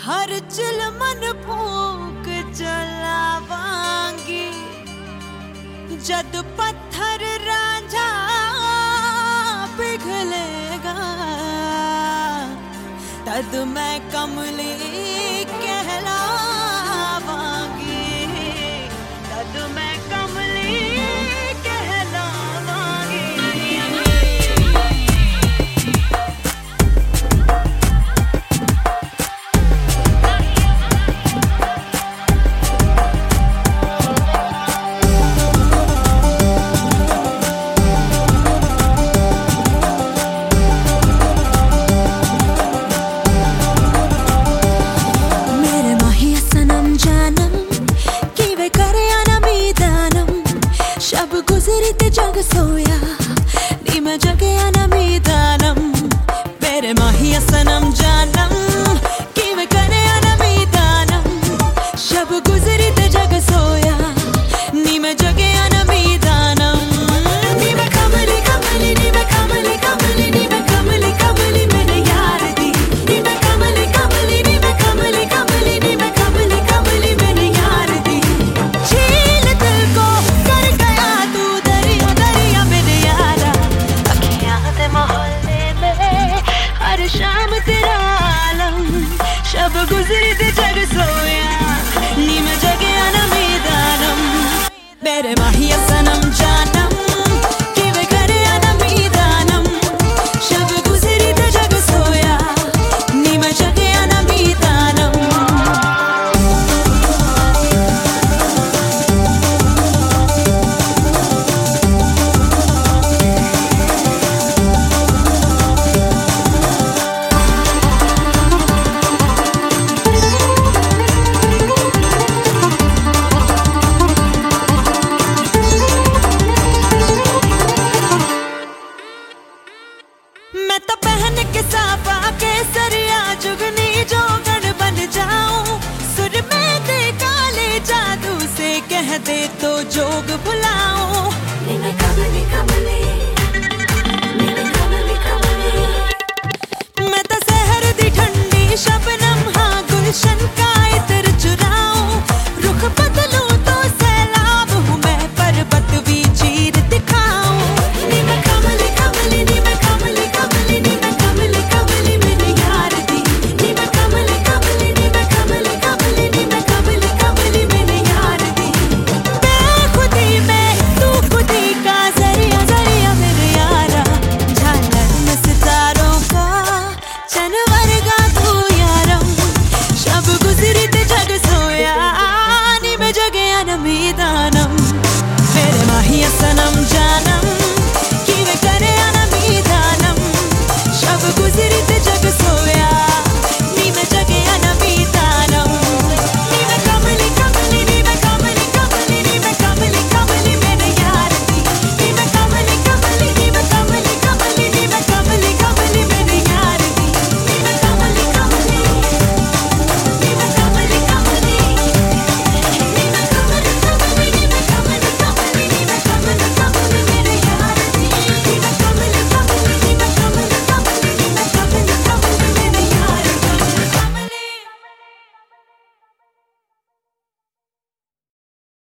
हर चिलमन फूक जलावांगी जद पत्थर रांझा पिघलेगा तद मैं कमली कहलावांगी तद मैं कमली गुजरते जग सोया नी मैं जगया ना मीदानम मेरे माहिया सनम जानम कि मैं करे ना मीदानम शब गुजरते जग सोया नी मैं जगया ना मीदानम नी मैं कमली कमली नी मैं कमली कमली नी मैं कमली कमली मैंने यार दी नी मैं कमली कमली नी मैं कमली कमली नी मैं कमली कमली मैंने यार दी झील दिल को कर गया तू हर शाम तेरा आलम शब गुजरते जग सोया नी मैं जगया ना मीदानम मेरे माहिया सनम जानम कि मैं करे ना मीदानम शब गुजरते जग सोया नी मैं जगया ना मीदानम मैं तो पहन के साफा के सरिया जुगनी जोगन बन जाऊं सुर में दे काले जादू से कह दे तो जोग भुलाऊं